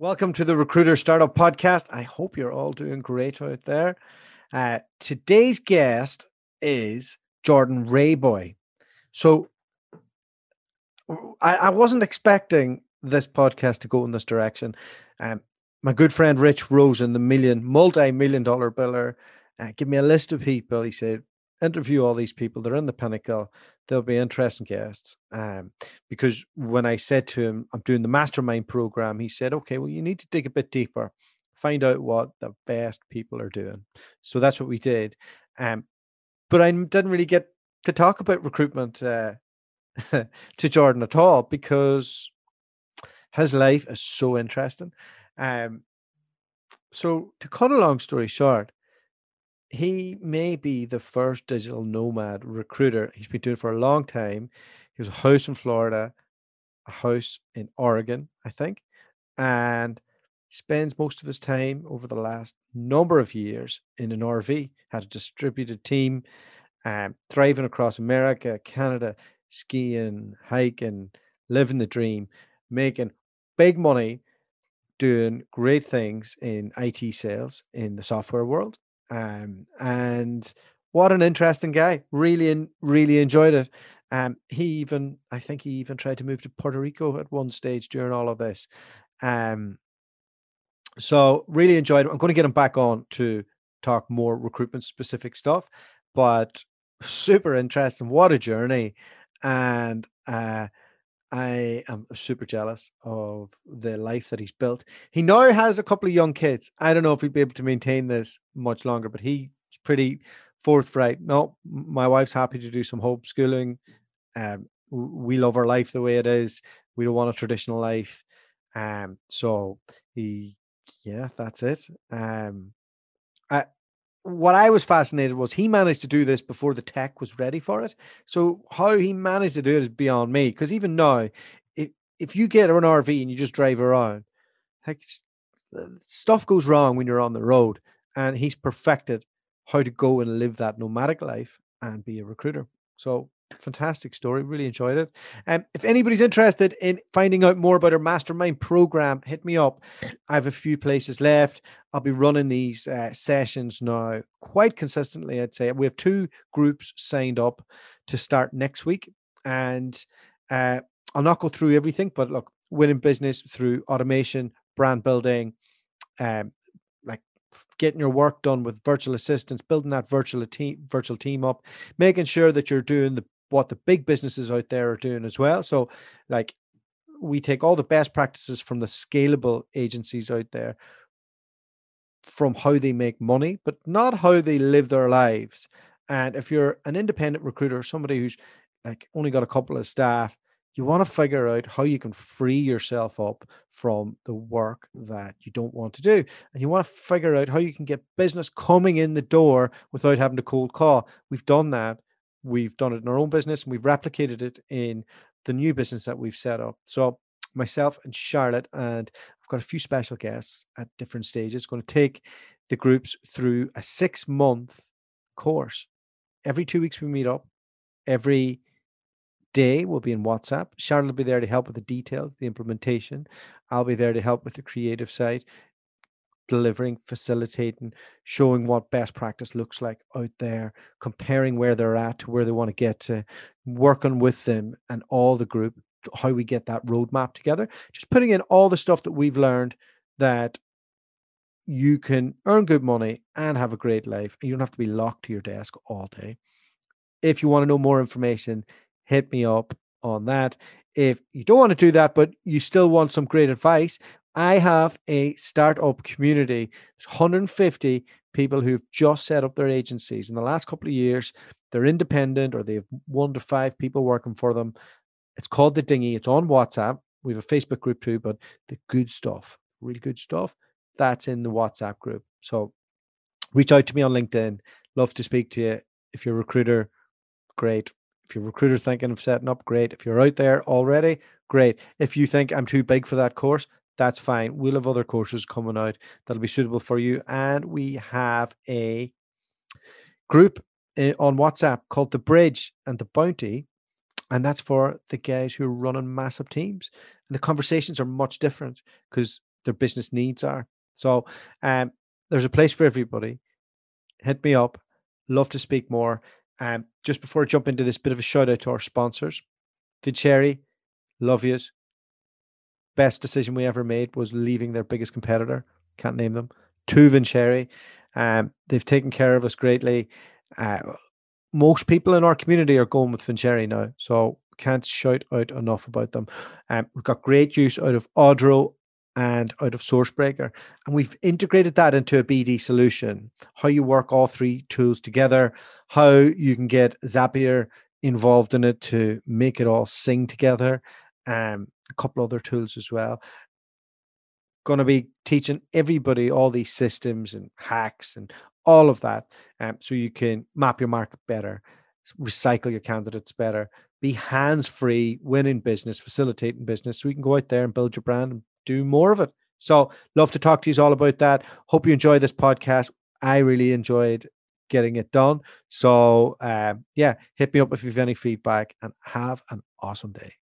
Welcome to the Recruiter Startup Podcast. I hope you're all doing great out there. Today's guest is Jordan Rayboy. So I wasn't expecting this podcast to go in this direction. My good friend Rich Rosen, the multi-million dollar biller, gave me a list of people. He said, interview all these people. They're in the pinnacle. They'll be interesting guests. Because when I said to him, I'm doing the mastermind program, he said, okay, well, you need to dig a bit deeper, find out what the best people are doing. So that's what we did. But I didn't really get to talk about recruitment to Jordan at all because his life is so interesting. So to cut a long story short, he may be the first digital nomad recruiter. He's been doing it for a long time. He has a house in Florida, a house in Oregon, I think, and he spends most of his time over the last number of years in an RV, had a distributed team, thriving across America, Canada, skiing, hiking, living the dream, making big money, doing great things in IT sales in the software world. And what an interesting guy. Really enjoyed it. I think he even tried to move to Puerto Rico at one stage during all of this. So really enjoyed it. I'm going to get him back on to talk more recruitment specific stuff, but super interesting. What a journey. And I am super jealous of the life that he's built. He now has a couple of young kids. I don't know if he'd be able to maintain this much longer, but he's pretty forthright. No, my wife's happy to do some homeschooling. We love our life the way it is. We don't want a traditional life. So that's it. I, what I was fascinated was he managed to do this before the tech was ready for it. So how he managed to do it is beyond me. Because even now, if you get an RV and you just drive around, like stuff goes wrong when you're on the road. And he's perfected how to go and live that nomadic life and be a recruiter. So fantastic story. Really enjoyed it. And if anybody's interested in finding out more about our mastermind program, hit me up. I have a few places left. I'll be running these sessions now quite consistently. I'd say we have 2 groups signed up to start next week. And I'll not go through everything, but look, winning business through automation, brand building, like getting your work done with virtual assistants, building that virtual team up, making sure that you're doing what the big businesses out there are doing as well. So like we take all the best practices from the scalable agencies out there, from how they make money, but not how they live their lives. And if you're an independent recruiter, somebody who's like only got a couple of staff, you want to figure out how you can free yourself up from the work that you don't want to do. And you want to figure out how you can get business coming in the door without having to cold call. We've done that. We've done it in our own business and we've replicated it in the new business that we've set up. So myself and Charlotte, and I've got a few special guests at different stages, going to take the groups through a 6-month course. Every 2 weeks we meet up. Every day will be in WhatsApp. Charlotte will be there to help with the details, the implementation. I'll be there to help with the creative side, delivering, facilitating, showing what best practice looks like out there, comparing where they're at to where they want to get to, working with them and all the group, how we get that roadmap together, just putting in all the stuff that we've learned that you can earn good money and have a great life. You don't have to be locked to your desk all day. If you want to know more information, hit me up on that. If you don't want to do that, but you still want some great advice, I have a startup community. There's 150 people who've just set up their agencies in the last couple of years. They're independent or they have 1 to 5 people working for them. It's called The Dinghy. It's on WhatsApp. We have a Facebook group too, but the good stuff, really good stuff, that's in the WhatsApp group. So reach out to me on LinkedIn. Love to speak to you. If you're a recruiter, great. If you're a recruiter thinking of setting up, great. If you're out there already, great. If you think I'm too big for that course, that's fine. We'll have other courses coming out that'll be suitable for you. And we have a group on WhatsApp called The Bridge and The Bounty. And that's for the guys who are running massive teams. And the conversations are much different because their business needs are. So there's a place for everybody. Hit me up. Love to speak more. Just before I jump into this, bit of a shout out to our sponsors. Vincere, love yous. Best decision we ever made was leaving their biggest competitor. Can't name them. To Vincere. They've taken care of us greatly. Most people in our community are going with Vincere now, so can't shout out enough about them. We've got great use out of Audro and out of Sourcebreaker, and we've integrated that into a BD solution. How you work all three tools together, how you can get Zapier involved in it to make it all sing together, a couple other tools as well. Going to be teaching everybody all these systems and hacks and all of that, so you can map your market better, recycle your candidates better, be hands-free, winning business, facilitating business, so you can go out there and build your brand and do more of it. So love to talk to you all about that. Hope you enjoy this podcast. I really enjoyed getting it done. So yeah, hit me up if you have any feedback, and have an awesome day.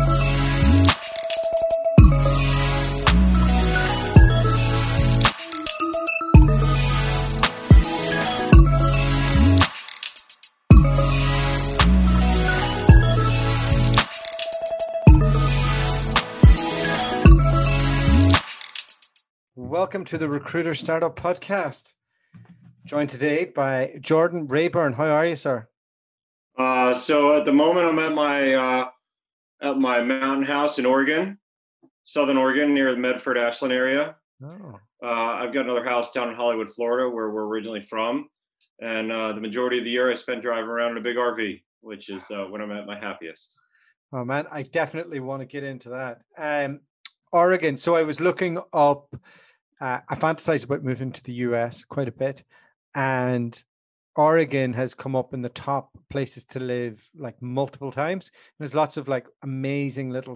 Welcome to the Recruiter Startup Podcast. Joined today by Jordan Rayburn. How are you, sir? So at the moment, I'm at my mountain house in Oregon, Southern Oregon, near the Medford, Ashland area. Oh. I've got another house down in Hollywood, Florida, where we're originally from. And the majority of the year I spent driving around in a big RV, which is when I'm at my happiest. Oh, man, I definitely want to get into that. Oregon. So I was looking up, I fantasize about moving to the US quite a bit. And Oregon has come up in the top places to live like multiple times. There's lots of like amazing little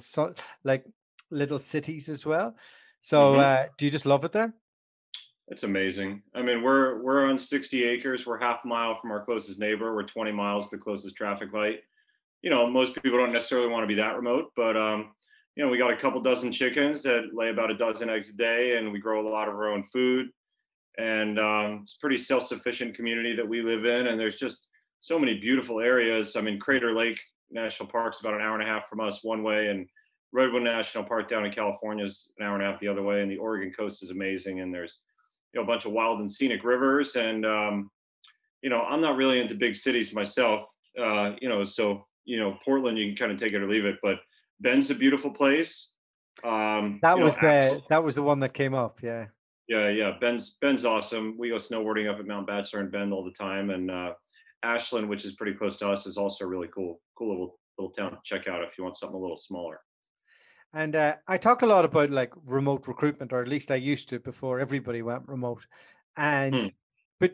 cities as well. So do you just love it there? It's amazing. I mean, we're on 60 acres. We're half a mile from our closest neighbor. We're 20 miles to the closest traffic light. You know, most people don't necessarily want to be that remote, but you know, we got a couple dozen chickens that lay about a dozen eggs a day, and we grow a lot of our own food. And it's a pretty self-sufficient community that we live in. And there's just so many beautiful areas. I mean, Crater Lake National Park is about an hour and a half from us one way, and Redwood National Park down in California is an hour and a half the other way. And the Oregon coast is amazing. And there's, you know, a bunch of wild and scenic rivers. And, you know, I'm not really into big cities myself, you know, so, you know, Portland, you can kind of take it or leave it, but Bend's a beautiful place. That was the one that came up. Yeah. Yeah. Bend's awesome. We go snowboarding up at Mount Bachelor in Bend all the time. And Ashland, which is pretty close to us, is also a really cool little town to check out if you want something a little smaller. And I talk a lot about like remote recruitment, or at least I used to before everybody went remote. And but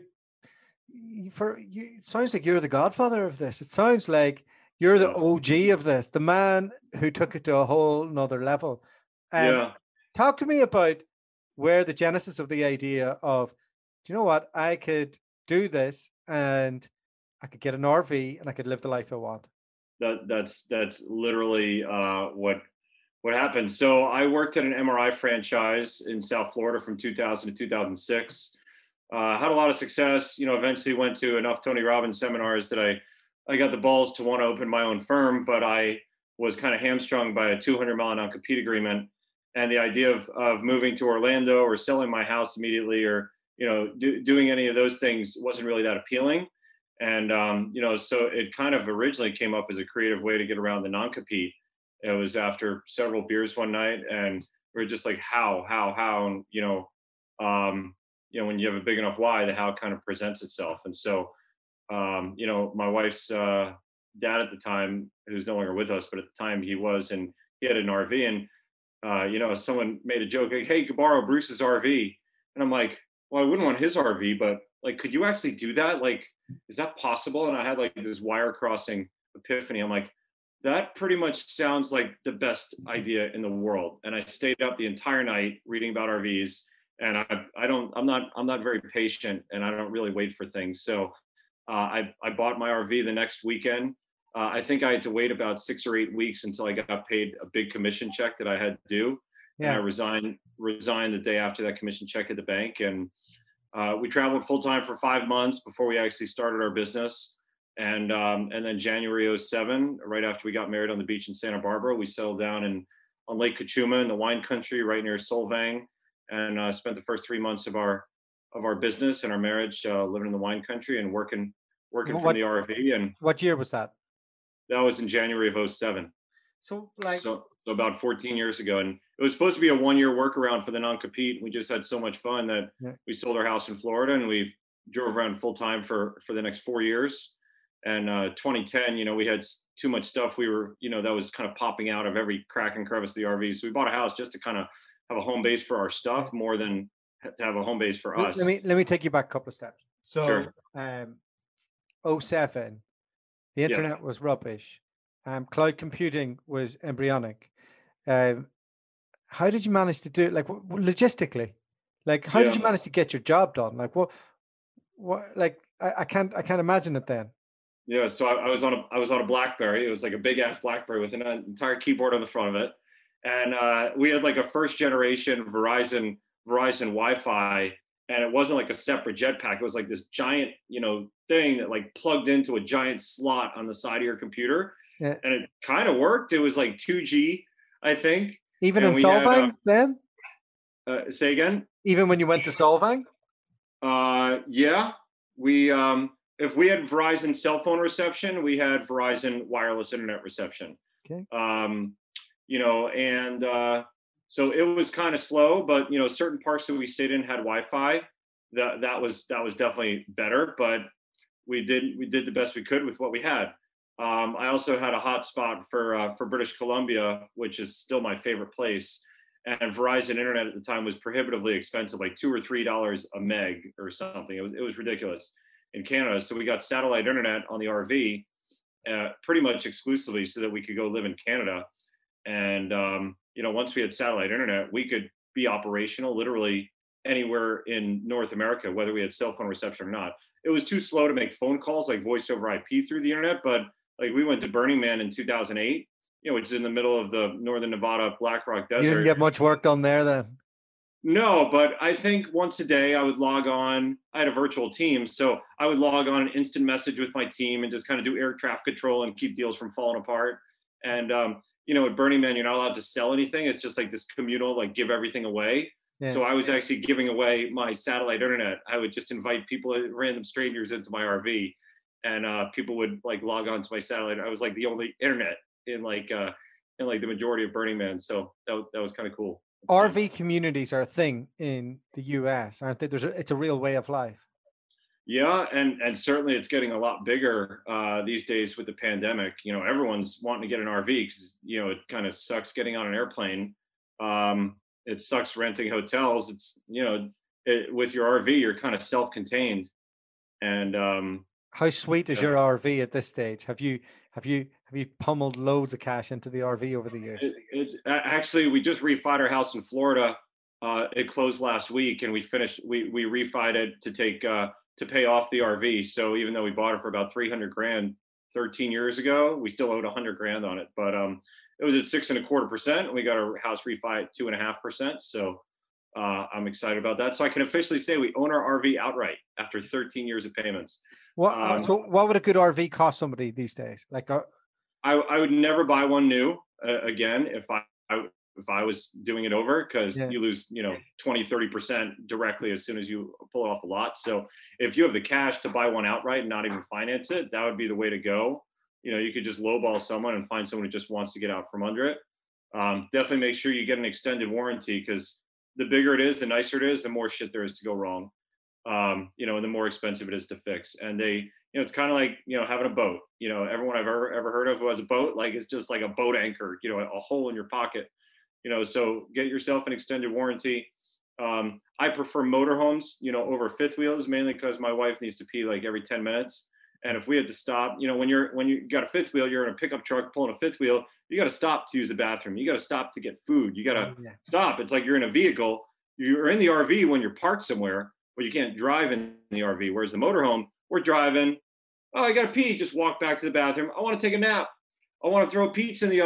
for you, it sounds like you're the godfather of this. It sounds like you're the OG of this, the man who took it to a whole nother level. Yeah. Talk to me about where the genesis of the idea of, do you know what, I could do this and I could get an RV and I could live the life I want. That's literally what happened. So I worked at an MRI franchise in South Florida from 2000 to 2006. Had a lot of success, you know, eventually went to enough Tony Robbins seminars that I got the balls to want to open my own firm, but I was kind of hamstrung by a 200-mile non-compete agreement. And the idea of moving to Orlando or selling my house immediately, or, you know, doing any of those things wasn't really that appealing. And, you know, so it kind of originally came up as a creative way to get around the non-compete. It was after several beers one night, and we were just like, how, and, you know, when you have a big enough why, the how kind of presents itself. And so, you know, my wife's dad at the time, who's no longer with us, but at the time he was, and he had an RV, and, you know, someone made a joke like, hey, you could borrow Bruce's RV. And I'm like, well, I wouldn't want his RV, but like, could you actually do that? Like, is that possible? And I had like this wire crossing epiphany. I'm like, that pretty much sounds like the best idea in the world. And I stayed up the entire night reading about RVs, and I'm not very patient, and I don't really wait for things. So I bought my RV the next weekend. I think I had to wait about 6 or 8 weeks until I got paid a big commission check that I had to do. and I Yeah. resigned the day after that commission check hit the bank. And we traveled full time for 5 months before we actually started our business. And then January '07, right after we got married on the beach in Santa Barbara, we settled down on Lake Kachuma in the wine country right near Solvang, and spent the first 3 months of our business and our marriage living in the wine country and working from What the RV. And what year was that? that was in January of '07. So like, So about 14 years ago. And it was supposed to be a 1 year workaround for the non-compete. We just had so much fun that yeah. we sold our house in Florida, and we drove around full time for the next 4 years. And 2010, we had too much stuff. We were, that was kind of popping out of every crack and crevice of the RV. So we bought a house just to kind of have a home base for our stuff more than to have a home base for us. Let me take you back a couple of steps. So Sure. '07, the internet was rubbish. Cloud computing was embryonic. How did you manage to do it? Like logistically, like how did you manage to get your job done? Like what, like I can't imagine it then. Yeah. So I was on a BlackBerry. It was like a big ass BlackBerry with an entire keyboard on the front of it. And we had like a first generation Verizon Wi-Fi, and it wasn't like a separate jetpack. It was like this giant, thing that like plugged into a giant slot on the side of your computer. Yeah. And it kind of worked. It was like 2G, I think. Even in Solvang then? Say again? Even when you went to Solvang? Yeah. We if we had Verizon cell phone reception, we had Verizon wireless internet reception. Okay. So it was kind of slow, but certain parks that we stayed in had Wi-Fi. That was definitely better, but we did the best we could with what we had. I also had a hotspot for British Columbia, which is still my favorite place. And Verizon internet at the time was prohibitively expensive, like $2 or $3 a meg or something. It was ridiculous in Canada. So we got satellite internet on the RV, pretty much exclusively, so that we could go live in Canada. And once we had satellite internet, we could be operational literally anywhere in North America, whether we had cell phone reception or not. It was too slow to make phone calls like voice over IP through the internet, but like we went to Burning Man in 2008, which is in the middle of the Northern Nevada Black Rock Desert. You didn't get much work done there then? No, but I think once a day I would log on. I had a virtual team, so I would log on an instant message with my team and just kind of do air traffic control and keep deals from falling apart. And at Burning Man, you're not allowed to sell anything. It's just like this communal, like give everything away. Yeah. So I was actually giving away my satellite internet. I would just invite people, random strangers, into my RV, and people would like log on to my satellite. I was like the only internet in the majority of Burning Man. So that was kind of cool. RV communities are a thing in the US, aren't they? It's a real way of life. Yeah, and certainly it's getting a lot bigger these days with the pandemic. Everyone's wanting to get an RV because it kind of sucks getting on an airplane. It sucks renting hotels. It's with your RV you're kind of self-contained. And how sweet is your RV at this stage? Have you pummeled loads of cash into the RV over the years? It's actually, we just refied our house in Florida. It closed last week, and we refied it to pay off the RV. So even though we bought it for about $300,000 13 years ago, we still owed $100,000 on it. But it was at 6.25%, and we got our house refi at 2.5%. So I'm excited about that. So I can officially say we own our RV outright after 13 years of payments. So what would a good RV cost somebody these days? Like I would never buy one new again if I was doing it over, because you lose 20-30% directly as soon as you pull it off the lot. So if you have the cash to buy one outright and not even finance it, that would be the way to go. You could just lowball someone and find someone who just wants to get out from under it. Definitely make sure you get an extended warranty, because the bigger it is, the nicer it is, the more shit there is to go wrong. And the more expensive it is to fix. And it's kind of like, having a boat. Everyone I've ever heard of who has a boat, like, it's just like a boat anchor, a hole in your pocket. So get yourself an extended warranty. I prefer motorhomes, over fifth wheels, mainly because my wife needs to pee like every 10 minutes. And if we had to stop, when you got a fifth wheel, you're in a pickup truck pulling a fitth wheel, you got to stop to use the bathroom. You got to stop to get food. You got to stop. It's like you're in a vehicle. You're in the RV when you're parked somewhere, but you can't drive in the RV. Whereas the motorhome, we're driving. Oh, I got to pee. Just walk back to the bathroom. I want to take a nap. I want to throw a pizza in the oven.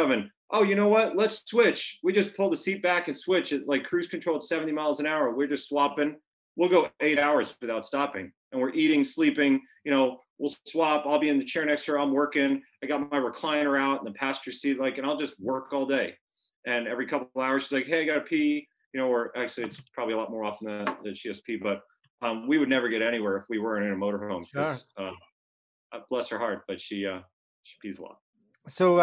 oh, you know what? Let's switch. We just pull the seat back and switch it, like cruise control at 70 miles an hour. We're just swapping. We'll go 8 hours without stopping. And we're eating, sleeping, we'll swap. I'll be in the chair next to her. I'm working. I got my recliner out in the passenger seat, and I'll just work all day. And every couple of hours, she's like, hey, I got to pee, or actually it's probably a lot more often that she has to pee, but we would never get anywhere if we weren't in a motorhome Sure. because bless her heart, but she pees a lot. So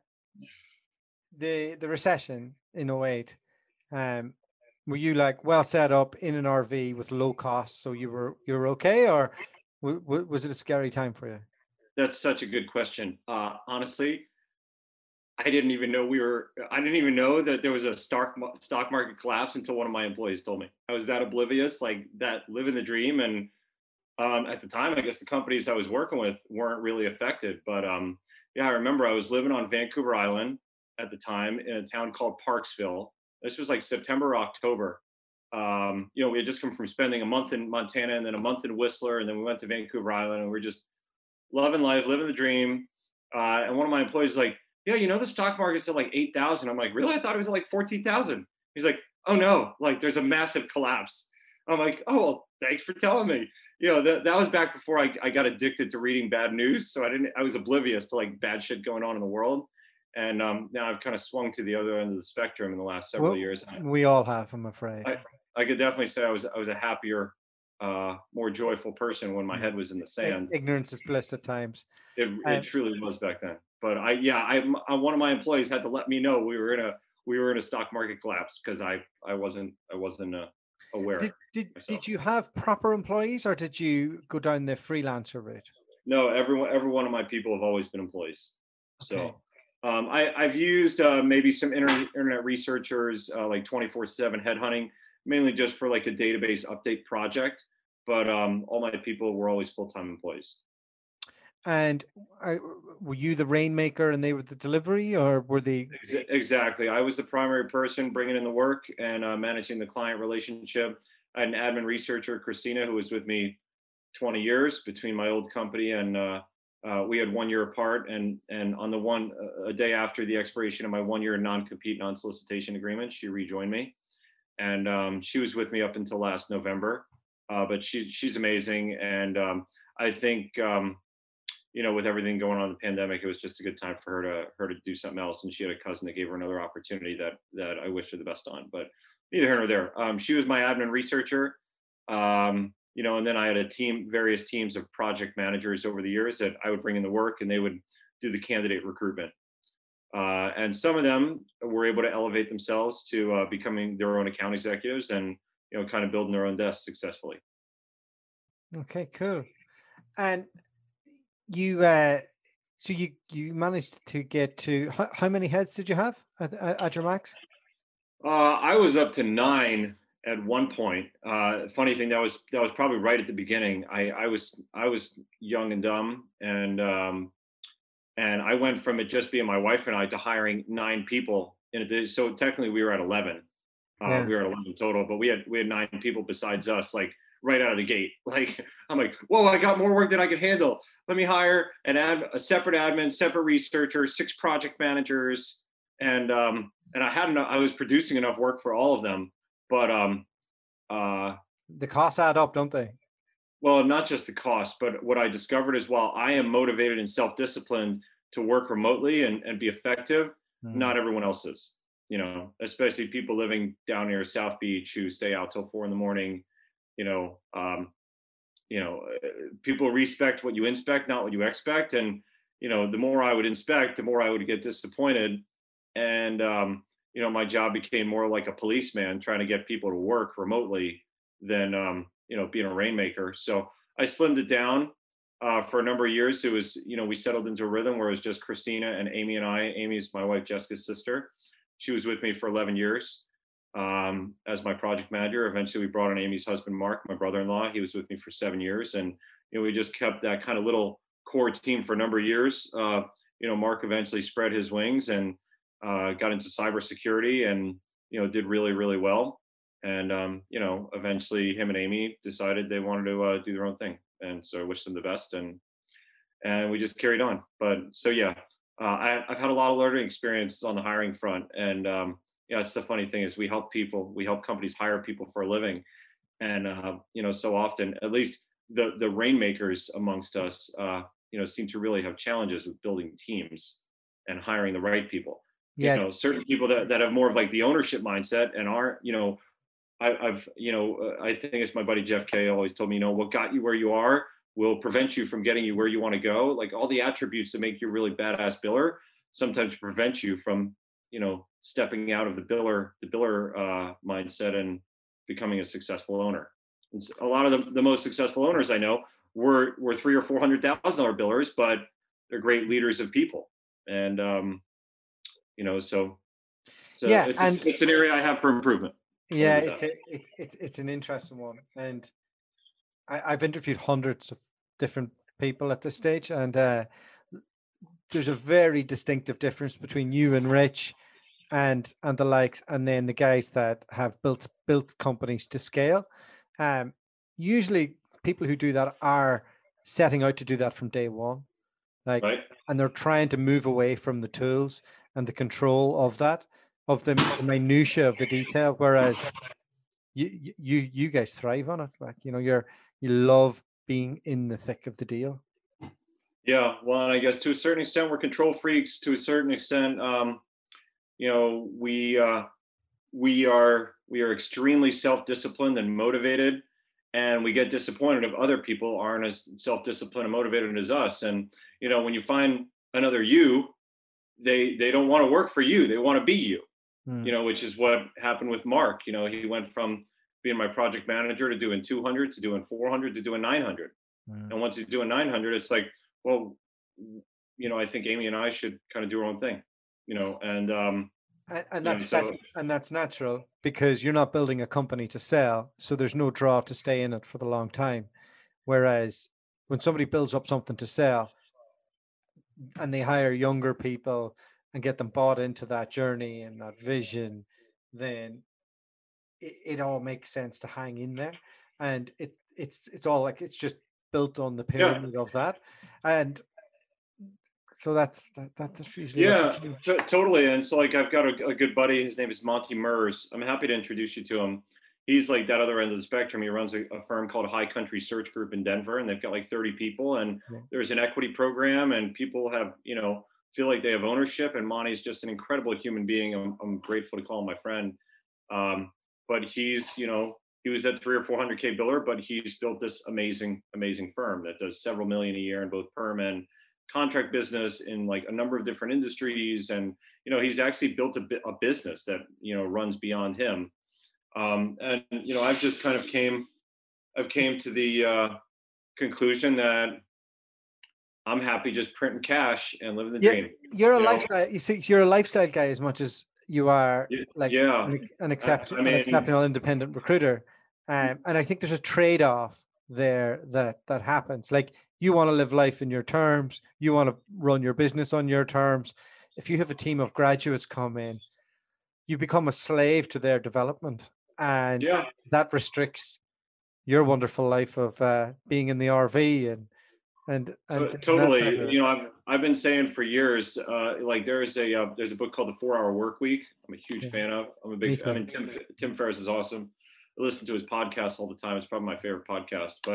the recession in '08, were you like well set up in an RV with low costs, so you were okay, or was it a scary time for you? That's such a good question. Honestly, I didn't even know that there was a stock market collapse until one of my employees told me. I was that oblivious, like that, living the dream. And at the time, I guess the companies I was working with weren't really affected. But yeah, I remember I was living on Vancouver Island at the time in a town called Parksville. This was like September, October. We had just come from spending a month in Montana and then a month in Whistler, and then we went to Vancouver Island, and we we're just loving life, living the dream. And one of my employees was like, yeah, the stock market's at like 8,000. I'm like, really? I thought it was at like 14,000. He's like, oh no, like there's a massive collapse. I'm like, oh, well, thanks for telling me. That was back before I got addicted to reading bad news. So I was oblivious to like bad shit going on in the world. And now I've kind of swung to the other end of the spectrum in the last several years. We all have, I'm afraid. I could definitely say I was a happier, more joyful person when my head was in the sand. Ignorance is bliss at times. It truly was back then. But one of my employees had to let me know we were in a stock market collapse because I wasn't aware. Did you have proper employees, or did you go down the freelancer route? No, every one of my people have always been employees. Okay. So I've used maybe some internet researchers, like 24/7 headhunting, mainly just for like a database update project. But all my people were always full-time employees. And were you the rainmaker and they were the delivery, or were they? Exactly. I was the primary person bringing in the work and managing the client relationship. I had an admin researcher, Christina, who was with me 20 years between my old company, and we had 1 year apart. And on a day after the expiration of my 1 year non-compete, non-solicitation agreement, she rejoined me, and she was with me up until last November. But she's amazing, and I think with everything going on in the pandemic, it was just a good time for her to do something else. And she had a cousin that gave her another opportunity that I wish her the best on. But neither here nor there. She was my admin researcher. And then I had various teams of project managers over the years that I would bring in the work, and they would do the candidate recruitment. And some of them were able to elevate themselves to becoming their own account executives and kind of building their own desk successfully. Okay, cool. And you so you managed to get to how many heads did you have at your max? I was up to 9 at one point. Funny thing, that was probably right at the beginning. I was young and dumb, and I went from it just being my wife and I to hiring 9 people in a. So technically we were at 11. Yeah. We were at 11 total, but we had 9 people besides us, like right out of the gate. Like, I'm like, whoa, I got more work than I could handle. Let me hire a separate admin, separate researcher, 6 project managers. And I was producing enough work for all of them, but the costs add up, don't they? well, not just the cost, but what I discovered is while I am motivated and self-disciplined to work remotely and be effective, not everyone else is, especially people living down near South Beach who stay out till 4 a.m. People respect what you inspect, not what you expect. And, the more I would inspect, the more I would get disappointed. And, my job became more like a policeman trying to get people to work remotely than, being a rainmaker. So I slimmed it down for a number of years. It was, we settled into a rhythm where it was just Christina and Amy and I. Amy is my wife, Jessica's sister. She was with me for 11 years as my project manager. Eventually we brought on Amy's husband, Mark, my brother-in-law. He was with me for 7 years. And, we just kept that kind of little core team for a number of years. Mark eventually spread his wings and got into cybersecurity and, did really, really well. And, eventually him and Amy decided they wanted to do their own thing. And so I wish them the best, and we just carried on. But so, yeah, I've had a lot of learning experience on the hiring front, and yeah, it's the funny thing is we help companies hire people for a living, and so often, at least the rainmakers amongst us, seem to really have challenges with building teams and hiring the right people. Yeah, Certain people that have more of like the ownership mindset and aren't, I think it's my buddy Jeff Kay always told me, what got you where you are will prevent you from getting you where you want to go. Like all the attributes that make you a really badass biller sometimes prevent you from, stepping out of the biller mindset and becoming a successful owner. And a lot of the most successful owners I know were three or $400,000 billers, but they're great leaders of people. And so yeah, and it's an area I have for improvement. yeah, it's an interesting one, and I've interviewed hundreds of different people at this stage, and there's a very distinctive difference between you and Rich and the likes, and then the guys that have built companies to scale. Usually people who do that are setting out to do that from day one, like, Right. and they're trying to move away from the tools and the control of that, of the minutia of the detail, whereas you guys thrive on it. Like, you love being in the thick of the deal. Yeah, well, and I guess to a certain extent, we're control freaks. To a certain extent, we are extremely self-disciplined and motivated, and we get disappointed if other people aren't as self-disciplined and motivated as us. And when you find another you, they don't want to work for you; they want to be you. Which is what happened with Mark. He went from being my project manager to doing 200 to doing 400 to doing 900. And once he's doing 900, it's like, well, I think Amy and I should kind of do our own thing, and that's natural, because you're not building a company to sell, so there's no draw to stay in it for the long time. Whereas when somebody builds up something to sell and they hire younger people and get them bought into that journey and that vision, then it all makes sense to hang in there. And it's all like, it's just built on the pyramid of that. And so that's usually totally. And so like I've got a good buddy, his name is Monty Mers. I'm happy to introduce you to him. He's like that other end of the spectrum. He runs a firm called High Country Search Group in Denver, and they've got like 30 people, and there's an equity program, and people have feel like they have ownership. And Monty's just an incredible human being. I'm grateful to call him my friend. But he's he was at 300 or 400K biller, but he's built this amazing firm that does several million a year in both perm and contract business in like a number of different industries. And he's actually built a business that runs beyond him. And I've just kind of came to the conclusion that I'm happy just printing cash and living the dream. You're a lifestyle. You see, you're a lifestyle guy as much as you are like an exceptional independent recruiter. And I think there's a trade-off there that happens. Like, you want to live life in your terms. You want to run your business on your terms. If you have a team of graduates come in, you become a slave to their development, and that restricts your wonderful life of being in the RV and totally. I've been saying for years, like there's a book called The 4-Hour Workweek. I'm a huge fan of. I'm a big. I mean, Tim Ferriss is awesome. I listen to his podcast all the time. It's probably my favorite podcast. But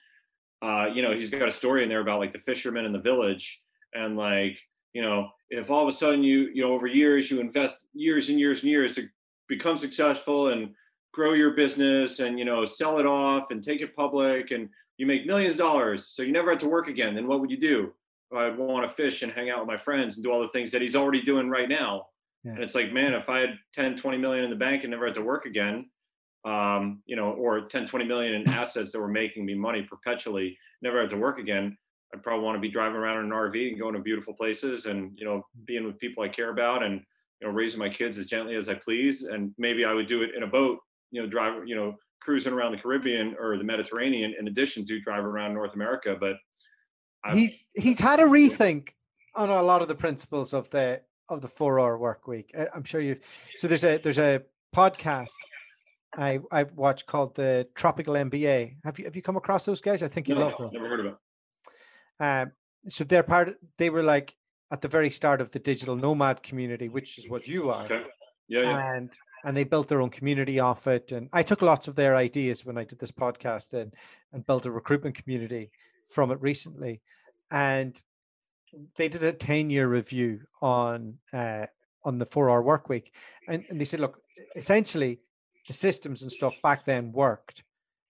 he's got a story in there about like the fisherman in the village, and like if all of a sudden you over years you invest years and years and years to become successful and grow your business and sell it off and take it public and you make millions of dollars, so you never have to work again, then what would you do? I'd want to fish and hang out with my friends and do all the things that he's already doing right now. And it's like, man, if I had 10-20 million in the bank and never had to work again, or 10-20 million in assets that were making me money perpetually, never had to work again, I'd probably want to be driving around in an RV and going to beautiful places and being with people I care about and raising my kids as gently as I please. And maybe I would do it in a boat, cruising around the Caribbean or the Mediterranean, in addition to driving around North America. But he's had a rethink on a lot of the principles of the 4-hour work week. I'm sure so there's a podcast I watched called the Tropical MBA. Have you come across those guys? I think you love them. Never heard of it. So they were like, at the very start of the digital nomad community, which is what you are, Okay. Yeah, yeah. and they built their own community off it. And I took lots of their ideas when I did this podcast and built a recruitment community from it recently. And they did a 10-year review on the 4-hour work week. And they said, look, essentially the systems and stuff back then worked.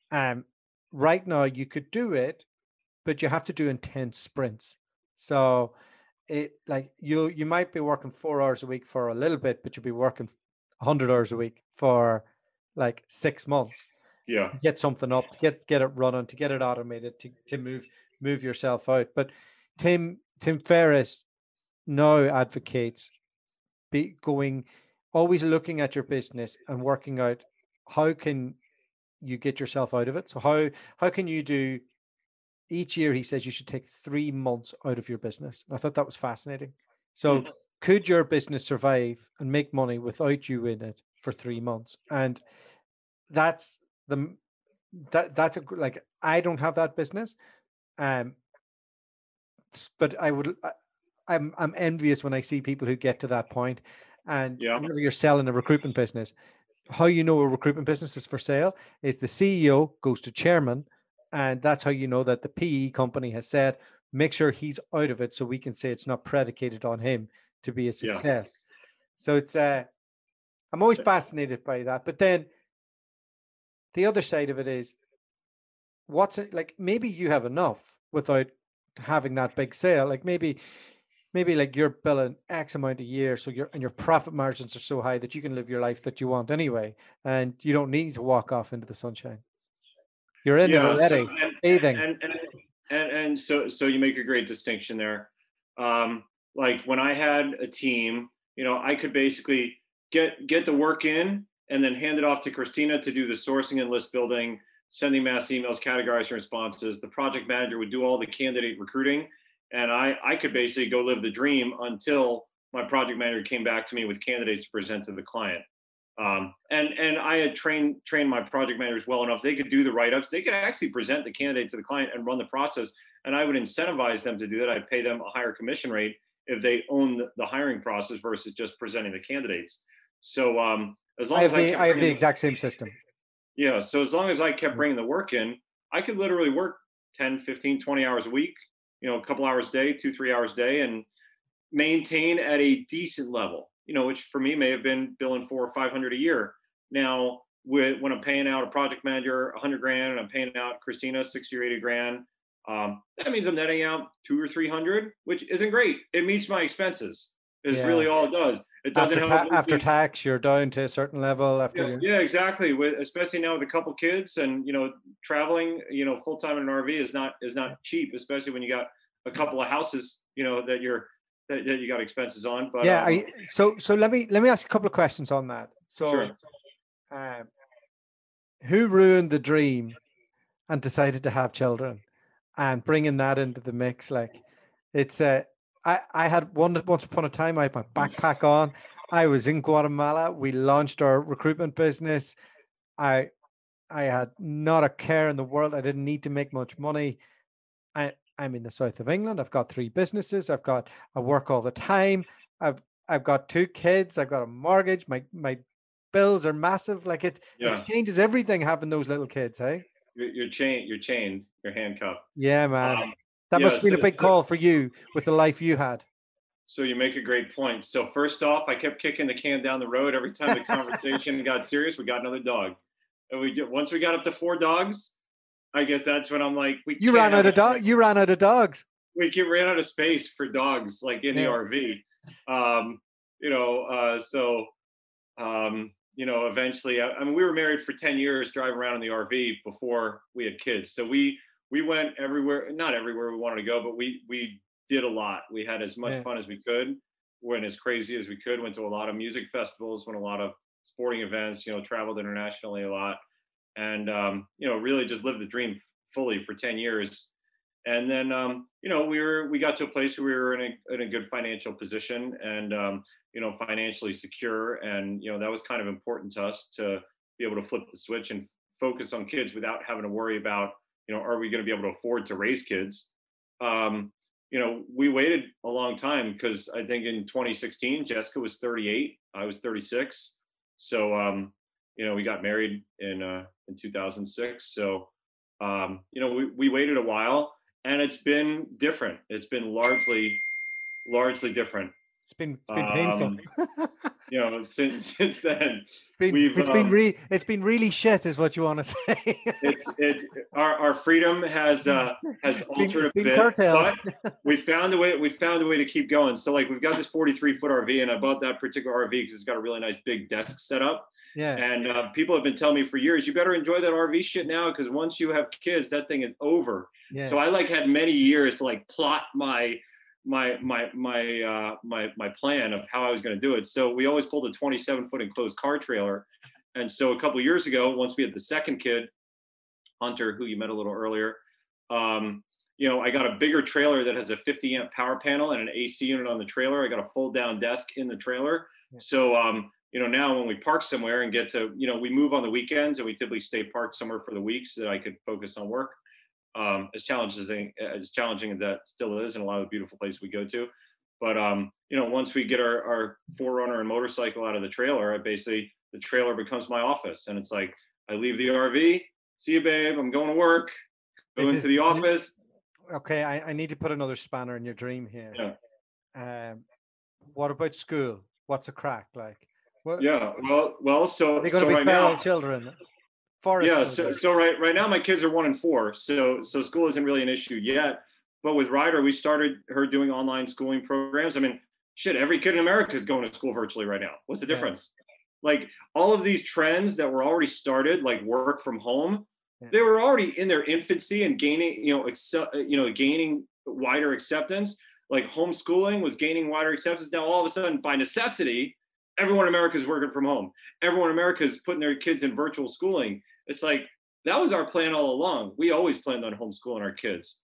Right now you could do it, but you have to do intense sprints. So it like you might be working 4 hours a week for a little bit, but you'll be working 100 hours a week for like 6 months Yeah. to get something up, to get it running, to get it automated, to move yourself out. But Tim Ferriss now advocates going always looking at your business and working out how can you get yourself out of it. So how can you do each year? He says you should take 3 months out of your business. And I thought that was fascinating. So Hmm. could your business survive and make money without you in it for 3 months? And that's the that's like I don't have that business. Um, but I'm envious when I see people who get to that point. And Yeah. whenever you're selling a recruitment business, how you know a recruitment business is for sale is the CEO goes to chairman, and that's how you know that the PE company has said, make sure he's out of it so we can say it's not predicated on him to be a Yeah. success. So it's I'm always fascinated by that. But then the other side of it is what's it like maybe you have enough without having that big sale. Like maybe like you're billing X amount a year, so your profit margins are so high that you can live your life that you want anyway, and you don't need to walk off into the sunshine. You're in it Yeah. So already, bathing. so you make a great distinction there. Like when I had a team, I could basically get the work in and then hand it off to Christina to do the sourcing and list building, sending mass emails, categorizing responses. The project manager would do all the candidate recruiting, and I could basically go live the dream until my project manager came back to me with candidates to present to the client. And I had trained my project managers well enough. They could do the write-ups. They could actually present the candidate to the client and run the process. And I would incentivize them to do that. I'd pay them a higher commission rate if they own the hiring process versus just presenting the candidates. So as long as I I kept have the bringing, exact same system. yeah. So as long as I kept Yeah. bringing the work in, I could literally work 10, 15, 20 hours a week, a couple hours a day, 2, 3 hours a day, and maintain at a decent level, which for me may have been billing 400 or 500 a year. Now, when I'm paying out a project manager 100 grand and I'm paying out Christina 60 or 80 grand, that means I'm netting out 200 or 300, which isn't great. It meets my expenses. Is Yeah. really all it does. It doesn't help. After tax, you're down to a certain level after Yeah, you. yeah, exactly. Especially now with a couple kids and traveling, full time in an RV is not cheap, especially when you got a couple of houses, that you got expenses on. But Yeah. So let me ask a couple of questions on that. So, sure. um, who ruined the dream and decided to have children, and bringing that into the mix? Like, it's I had once upon a time I had my backpack on. I was in Guatemala. We launched our recruitment business. I I had not a care in the world. I didn't need to make much money. I'm in the south of England. I've got 3 businesses. I work all the time. I've got 2 kids. I've got a mortgage. My bills are massive. Like it Yeah, changes everything having those little kids, hey? you're handcuffed. Yeah, man. Um, That must yeah. have been So, a big so call for you with the life you had. so you make a great point. So first off, I kept kicking the can down the road. Every time the conversation got serious, we got another dog, and once we got up to 4 dogs, I guess that's when I'm like, we You can't ran have out of you ran out of dogs. ran out of space for dogs like in the Yeah. RV. So eventually, I mean, we were married for 10 years, driving around in the RV before we had kids. So we went everywhere, not everywhere we wanted to go, but we did a lot. We had as much Yeah. fun as we could, went as crazy as we could, went to a lot of music festivals, went a lot of sporting events, traveled internationally a lot, and really just lived the dream fully for 10 years. And then we got to a place where we were in a good financial position, and financially secure, and that was kind of important to us to be able to flip the switch and focus on kids without having to worry about, are we going to be able to afford to raise kids. we waited a long time because I think in 2016, Jessica was 38, I was 36. So, we got married in 2006. So, we waited a while, and it's been different. It's been largely different. It's been painful. Um, since then, It's been we've it's been really shit, is what you want to say. it's our freedom has altered It's a been bit, curtailed. but we found a way to keep going. So like we've got this 43-foot RV, and I bought that particular RV because it's got a really nice big desk setup. Yeah, And people have been telling me for years, you better enjoy that RV shit now, because once you have kids, that thing is over. So yeah. I like had many years to like plot my plan of how I was going to do it. So we always pulled a 27-foot enclosed car trailer. And so a couple of years ago, once we had the second kid, Hunter, who you met a little earlier, I got a bigger trailer that has a 50 amp power panel and an AC unit on the trailer. I got a fold down desk in the trailer. Yeah. So, now when we park somewhere and get to, we move on the weekends, and we typically stay parked somewhere for the week so that I could focus on work. As challenging as that still is in a lot of the beautiful places we go to. But, once we get our 4Runner and motorcycle out of the trailer, the trailer becomes my office. And it's like, I leave the RV, see you, babe, I'm going to work, go into the office. Okay, I need to put another spanner in your dream here. Yeah. What about school? What's a crack like? What, Yeah. Well. So are they going to be right feral now, children? Forest yeah. children? So right now, my kids are 1 and 4. So school isn't really an issue yet. But with Ryder, we started her doing online schooling programs. I mean, shit, every kid in America is going to school virtually right now. What's the difference? Like all of these trends that were already started, like work from home, they were already in their infancy and gaining, gaining wider acceptance. Like homeschooling was gaining wider acceptance. Now, all of a sudden, by necessity, everyone in America is working from home. Everyone in America is putting their kids in virtual schooling. It's like, that was our plan all along. We always planned on homeschooling our kids.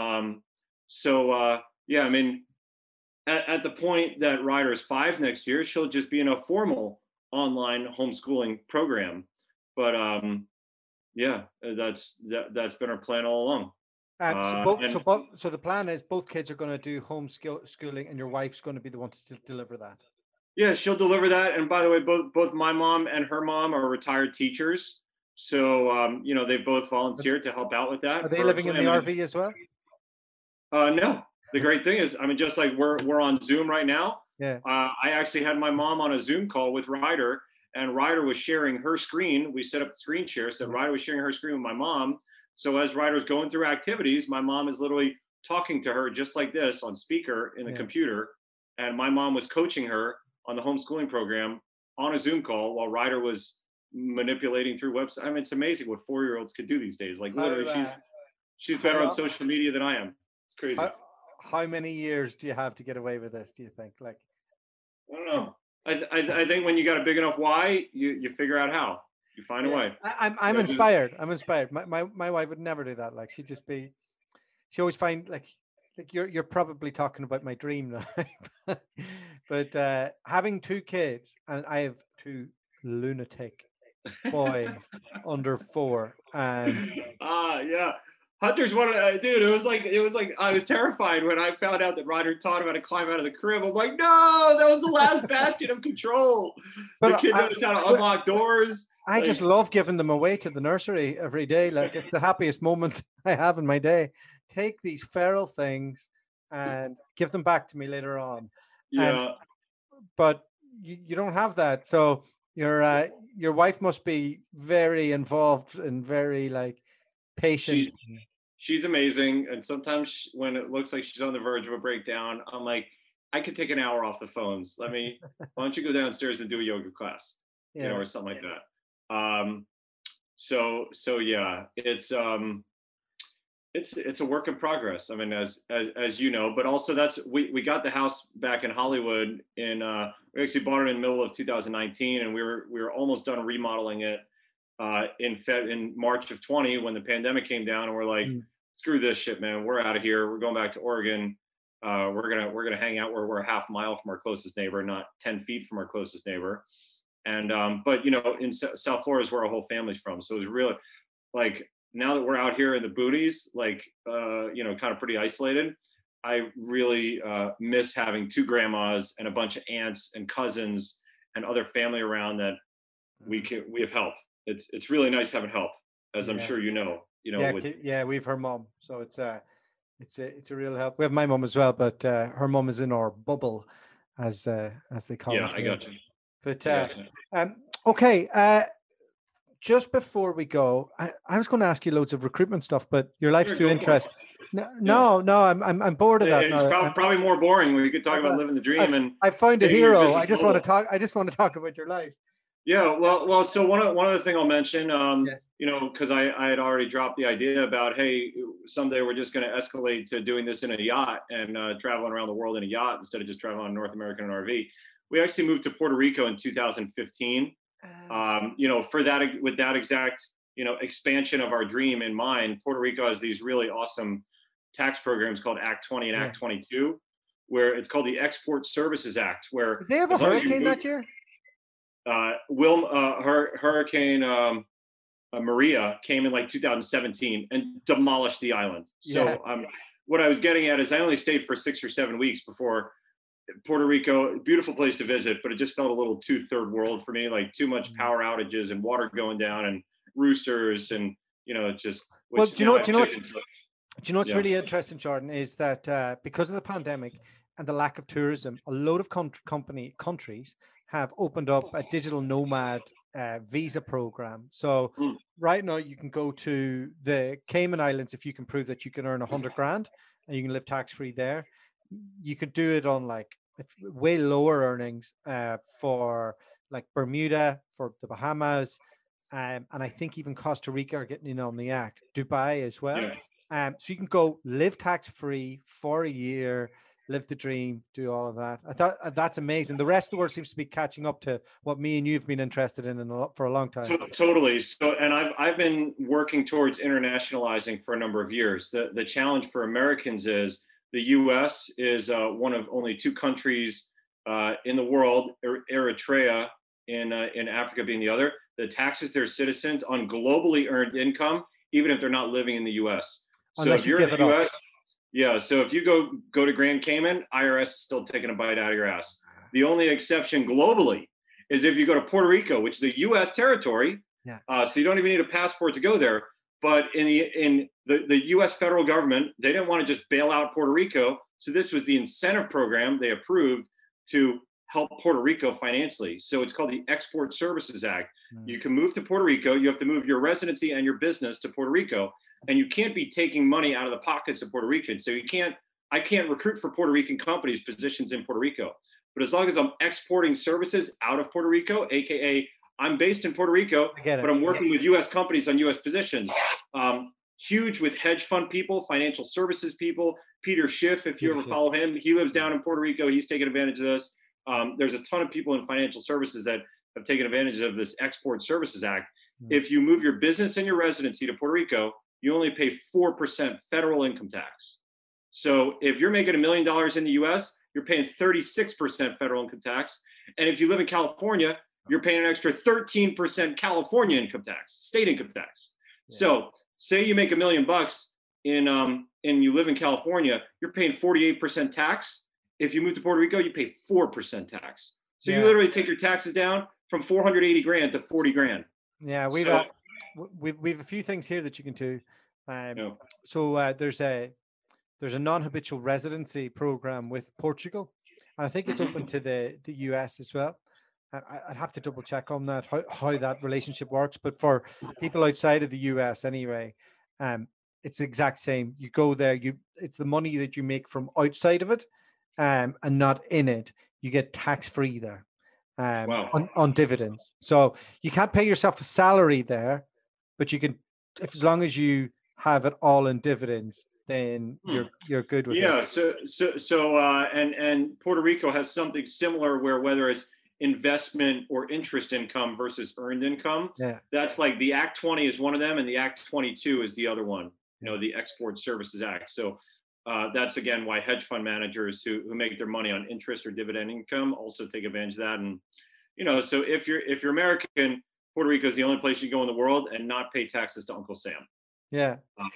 Yeah, I mean, at the point that Ryder is 5 next year, she'll just be in a formal online homeschooling program. But yeah, that's been our plan all along. So the plan is both kids are going to do schooling, and your wife's going to be the one to deliver that. Yeah, she'll deliver that. And by the way, both my mom and her mom are retired teachers, so they both volunteered to help out with that. Are they living in the RV as well? No. The great thing is, I mean, just like we're on Zoom right now. Yeah. I actually had my mom on a Zoom call with Ryder, and Ryder was sharing her screen. We set up the screen share, so Ryder was sharing her screen with my mom. So as Ryder's going through activities, my mom is literally talking to her just like this on speaker in the computer, and my mom was coaching her on the homeschooling program on a Zoom call while Ryder was manipulating through websites. I mean, it's amazing what 4-year-olds could do these days. Like literally, she's better on social media than I am. It's crazy. How many years do you have to get away with this, do you think? Like, I don't know. I think when you got a big enough why, you figure out how. You find a way. I'm inspired. I'm inspired. My wife would never do that. Like she always find like you're probably talking about my dream now. But having 2 kids, and I have 2 lunatic boys under 4, and yeah. Hunter's one dude. It was like I was terrified when I found out that Ryder taught him how to climb out of the crib. I'm like, no, that was the last bastion of control. The kid knows how to unlock doors. I just love giving them away to the nursery every day. Like it's the happiest moment I have in my day. Take these feral things and give them back to me later on. Yeah. But you don't have that. So your wife must be very involved and very like patient. She's amazing. And sometimes when it looks like she's on the verge of a breakdown, I'm like, I could take an hour off the phones. Why don't you go downstairs and do a yoga class, or something like that. So yeah, it's a work in progress. I mean, as you know, but also we got the house back in Hollywood we actually bought it in the middle of 2019, and we were almost done remodeling it in March of 20 when the pandemic came down, and we're like, screw this shit, man. We're out of here. We're going back to Oregon. We're gonna hang out where we're a half mile from our closest neighbor, not 10 feet from our closest neighbor. And but in South Florida is where our whole family's from, so it was really like, now that we're out here in the boonies, like kind of pretty isolated, I really miss having two grandmas and a bunch of aunts and cousins and other family around that Mhm. we have help. It's really nice having help, as I'm Yeah. sure you know. Yeah, With yeah, we've her mom, so it's a real help. We have my mom as well, but her mom is in our bubble, as they call yeah, it I here. got you. But I got you. um, okay, just before we go, I was going to ask you loads of recruitment stuff, but your life's Sure, too go for it. interesting. No, Yeah, no, no, I'm bored of that it's now. probably more boring. We could talk I've about uh, living the dream I've and I've found a taking your hero. business global. I just want to talk about your life. Yeah, well. So one other thing I'll mention, Yeah. because I had already dropped the idea about, hey, someday we're just going to escalate to doing this in a yacht and traveling around the world in a yacht instead of just traveling on North American and RV. We actually moved to Puerto Rico in 2015. Uh, For that, with that exact expansion of our dream in mind, Puerto Rico has these really awesome tax programs called Act 20 and yeah. Act 22, where it's called the Export Services Act, where Did they have a as long as you hurricane move, that year? Hurricane Maria came in like 2017 and demolished the island. Yeah. So what I was getting at is I only stayed for 6 or 7 weeks before Puerto Rico. Beautiful place to visit, but it just felt a little too third world for me, like too much Mm. power outages and water going down and roosters and just Well, which now I have do chickens. So, you know what's yeah, really interesting, Jordan, is that because of the pandemic and the lack of tourism, a load of countries have opened up a digital nomad visa program. So mm, right now you can go to the Cayman Islands if you can prove that you can earn 100 grand and you can live tax free there. You could do it on like way lower earnings for like Bermuda, for the Bahamas, and I think even Costa Rica are getting in on the act. Dubai as well. yeah. So you can go live tax free for a year, live the dream, do all of that. I thought that's amazing. The rest of the world seems to be catching up to what me and you've been interested for a long time. Totally. So, and I've been working towards internationalizing for a number of years. The challenge for Americans is the U.S. is one of only two countries in the world, Eritrea in Africa being the other, that taxes their citizens on globally earned income, even if they're not living in the U.S. So Unless if you you're in give the it up. U.S., yeah. So if you go to Grand Cayman, IRS is still taking a bite out of your ass. The only exception globally is if you go to Puerto Rico, which is a U.S. territory, Yeah. so you don't even need a passport to go there. But in the U.S. federal government, they didn't want to just bail out Puerto Rico, so this was the incentive program they approved to help Puerto Rico financially. So it's called the Export Services Act. Mm. You can move to Puerto Rico. You have to move your residency and your business to Puerto Rico, and you can't be taking money out of the pockets of Puerto Ricans. So I can't recruit for Puerto Rican companies positions in Puerto Rico. But as long as I'm exporting services out of Puerto Rico, aka I'm based in Puerto Rico, I get but it. I'm working with U.S. companies on U.S. positions. Huge with hedge fund people, financial services people. Peter Schiff, if you ever Leadership. follow him, he lives down in Puerto Rico. He's taking advantage of this. There's a ton of people in financial services that have taken advantage of this Export Services Act. Mm. If you move your business and your residency to Puerto Rico, you only pay 4% federal income tax. So if you're making $1 million in the US, you're paying 36% federal income tax. And if you live in California, you're paying an extra 13% California income tax, state income tax. Yeah. So say you make $1 million and you live in California, you're paying 48% tax. If you move to Puerto Rico, you pay 4% tax. So you Yeah. literally take your taxes down from 480 grand to 40 grand. Yeah. So, We've a few things here that you can do. you know, So there's a non-habitual residency program with Portugal, and I think it's open to the US as well. I'd have to double check on that how that relationship works, but for people outside of the US anyway, um, it's the exact same. You go there, it's the money that you make from outside of it, and not in it. You get tax free there, wow. on dividends. So you can't pay yourself a salary there, but you can, if as long as you have it all in dividends, then Hmm. you're good with it. Yeah. And Puerto Rico has something similar where whether it's investment or interest income versus earned income, Yeah. that's like the Act 20 is one of them, and the Act 22 is the other one. Yeah. The Export Services Act. So that's again why hedge fund managers who make their money on interest or dividend income also take advantage of that. And so if you're American, Puerto Rico is the only place you go in the world and not pay taxes to Uncle Sam. Yeah. Um,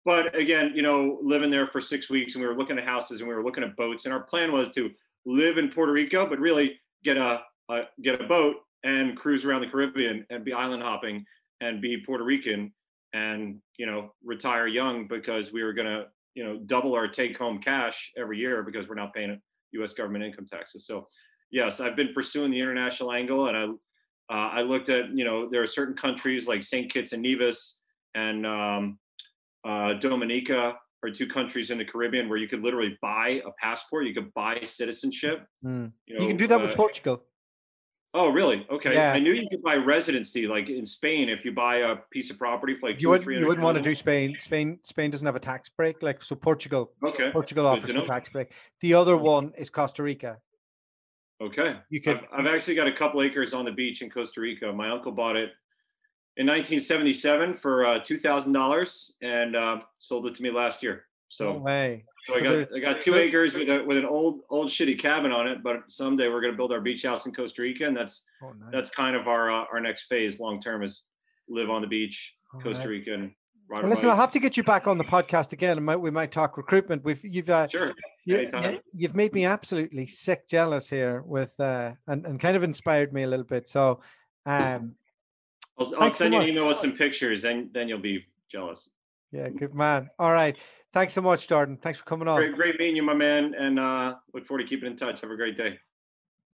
But again, you know, living there for 6 weeks, and we were looking at houses and we were looking at boats, and our plan was to live in Puerto Rico, but really get a boat and cruise around the Caribbean and be island hopping and be Puerto Rican, and you know, retire young, because we were gonna, you know, double our take home cash every year because we're now paying U.S. government income taxes. So yes, I've been pursuing the international angle, and I looked at, you know, there are certain countries like St. Kitts and Nevis and Dominica are two countries in the Caribbean where you could literally buy a passport. You could buy citizenship. Mm. You You can know. do that with Portugal. Oh, really? Okay. Yeah. I knew you could buy residency, like in Spain, if you buy a piece of property for like You two or wouldn't three you hundred wouldn't want to thousand. do Spain. Spain doesn't have a tax break. Like so Okay. Portugal Good to offers the know. tax break. The other one is Costa Rica. Okay. You I've, could I've actually got a couple acres on the beach in Costa Rica. My uncle bought it in 1977 for $2,000 and sold it to me last year. no So way. So I So got there I got 2 acres with an old shitty cabin on it, but someday we're gonna build our beach house in Costa Rica, and oh nice. that's kind of our next phase long term is live on the beach, All Costa right. Rica, and ride a Well, listen, I'll bike. have to get you back on the podcast again, and we might talk recruitment. Sure, anytime. You've made me absolutely sick jealous here with and kind of inspired me a little bit. So, um, I'll thanks so send you an much. email with some pictures, and then you'll be jealous. Yeah, good man. All right, thanks so much, Jordan. Thanks for coming on. Great meeting you, my man, and look forward to keeping in touch. Have a great day.